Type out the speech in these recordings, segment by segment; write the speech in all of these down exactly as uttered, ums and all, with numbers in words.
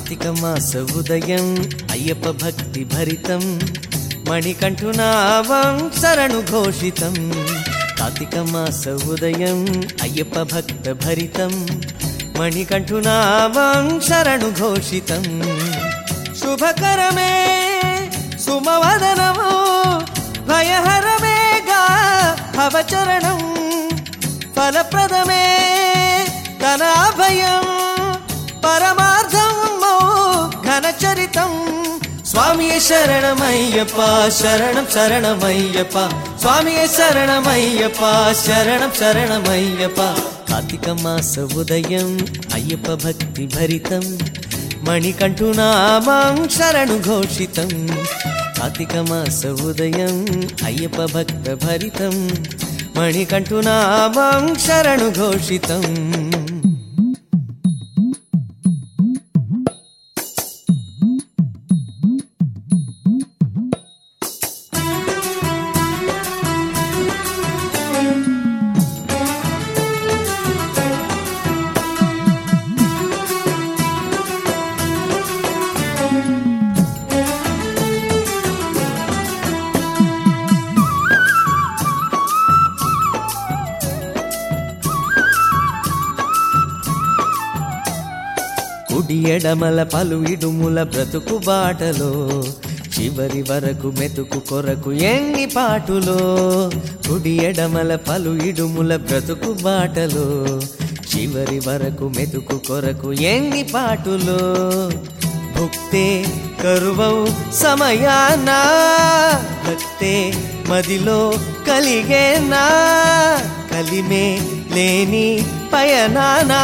కార్తీక మాస ఉదయం అయ్యప్ప భక్తి భరితం మణికంఠునామం శరణు ఘోషితం. కార్తీక మాస ఉదయం అయ్యప్ప భక్త భరితం మణికంఠునామం శరణు ఘోషితం. శుభకరమే సుమవదనము భయహరమేగా భవచరణం. ఫలప్రదమే తన అభయం పరమార్థం ఘనచరితం. స్వామియే శరణమయ్యప్ప శరణం శరణమయ్యప్ప స్వామియే శరణమయ్యప్ప శరణం శరణమయ్యప్ప. కార్తీక మాస ఉదయం అయ్యప్ప భక్తి భరితం మణికంఠునామం శరణు ఘోషితం. కార్తీక మాస ఉదయం అయ్యప్ప భక్త భరితం మణికంఠునామం శరణు ఘోషితం. కుడి ఎడమల పలు ఇడుముల బ్రతుకు బాటలో చివరి వరకు మెతుకు కొరకు ఎన్ని పాటులో. కుడి ఎడమల పలు ఇడుముల బ్రతుకు బాటలో చివరి వరకు మెతుకు కొరకు ఎన్ని పాటులో. భుక్తే కరువౌ సమయాన భక్తే మదిలో కలిగేనా కలిమే లేని పయనానా.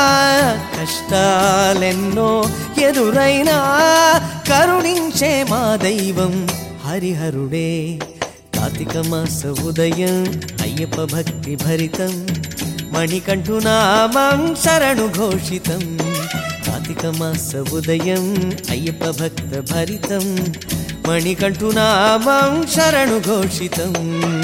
కష్టాలెన్నో ఎదురైనా కరుణించే మా దైవం హరిహరుడే. కార్తీక మాస ఉదయం అయ్యప్ప భక్తి భరితం మణికంఠునామం శరణు ఘోషితం. కార్తీక మాస ఉదయం అయ్యప్ప భక్త భరితం మణికంఠునామం శరణు ఘోషితం.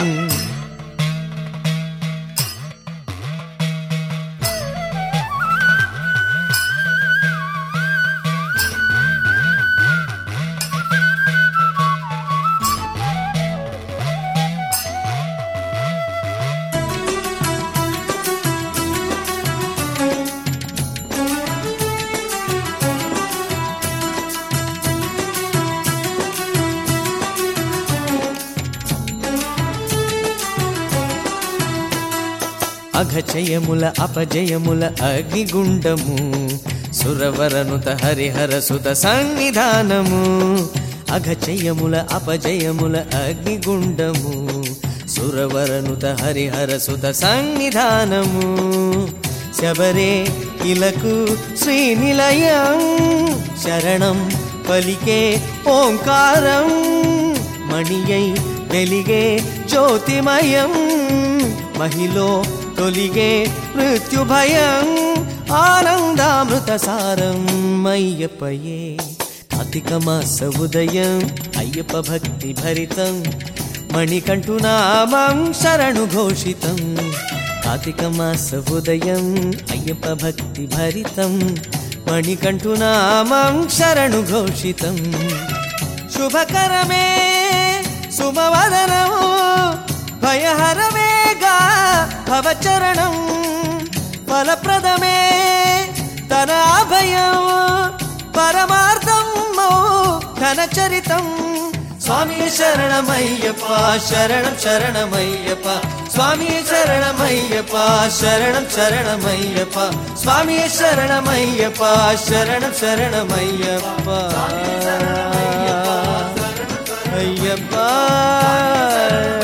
అఘచయముల అపజయముల అగ్నిగుండము సురవరనుత హరిహర సుత సన్నిధానము. అఘచయముల అపజయముల అగ్నిగుండము సురవరనుత హరిహర సుత సన్నిధానము. శబరే ఇలకు శ్రీనిలయం శరణం పలికే ఓంకారం మణియై వెలిగే జ్యోతిమయం. మహిలో తొలిగే మృత్యు భయం ఆనందామృత సారం అయ్యప్పయే. కార్తీక మాస ఉదయం అయ్యప్ప భక్తి భరితం మణికంఠునామం శరణు ఘోషితం. కార్తీక మాస ఉదయం అయ్యప్ప భక్తి భరితం మణికంఠునామం శరణు ఘోషితం. శుభకరమే సుమవదనము భయహరమేగా భవచరణం. ఫలప్రదమే తన అభయం పరమార్థం ఘనచరితం. స్వామియే శరణమయ్యప్ప శరణం శరణమయ్యప్ప స్వామియే శరణమయ్యప్ప శరణం శరణమయ్యప్ప స్వామియే శరణమయ్యప్ప శరణం శరణమయ్యప్ప అయ్యప్ప.